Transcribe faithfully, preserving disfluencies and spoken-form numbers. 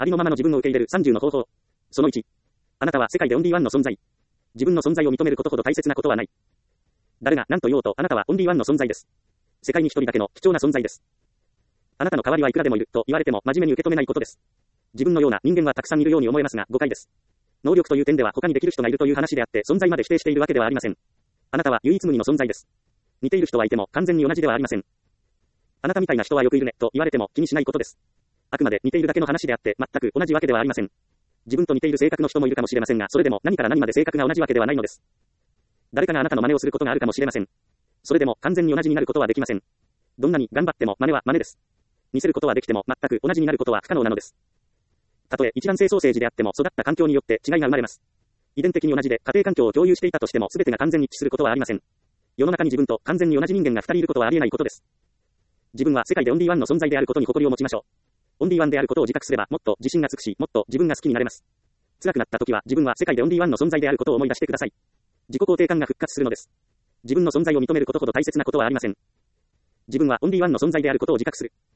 ありのままの自分を受け入れるさんじゅうの方法。そのいち。あなたは世界でオンリーワンの存在。自分の存在を認めることほど大切なことはない。誰が何と言おうとあなたはオンリーワンの存在です。世界に一人だけの貴重な存在です。あなたの代わりはいくらでもいると言われても真面目に受け止めないことです。自分のような人間はたくさんいるように思えますが誤解です。能力という点では他にできる人がいるという話であって存在まで否定しているわけではありません。あなたは唯一無二の存在です。似ている人はいても完全に同じではありません。あなたみたいな人はよくいるねと言われても気にしないことです。あくまで似ているだけの話であって全く同じわけではありません。自分と似ている性格の人もいるかもしれませんがそれでも何から何まで性格が同じわけではないのです。誰かがあなたの真似をすることがあるかもしれません。それでも完全に同じになることはできません。どんなに頑張っても真似は真似です。似せることはできても全く同じになることは不可能なのです。たとえ一卵性ソーセージであっても育った環境によって違いが生まれます。遺伝的に同じで家庭環境を共有していたとしても全てが完全に一致することはありません。世の中に自分と完全に同じ人間が二人いることはありえないことです。自分は世界でオンリーワンの存在であることに誇りを持ちましょう。オンリーワンであることを自覚すればもっと自信がつくし、もっと自分が好きになれます。辛くなった時は自分は世界でオンリーワンの存在であることを思い出してください。自己肯定感が復活するのです。自分の存在を認めることほど大切なことはありません。自分はオンリーワンの存在であることを自覚する。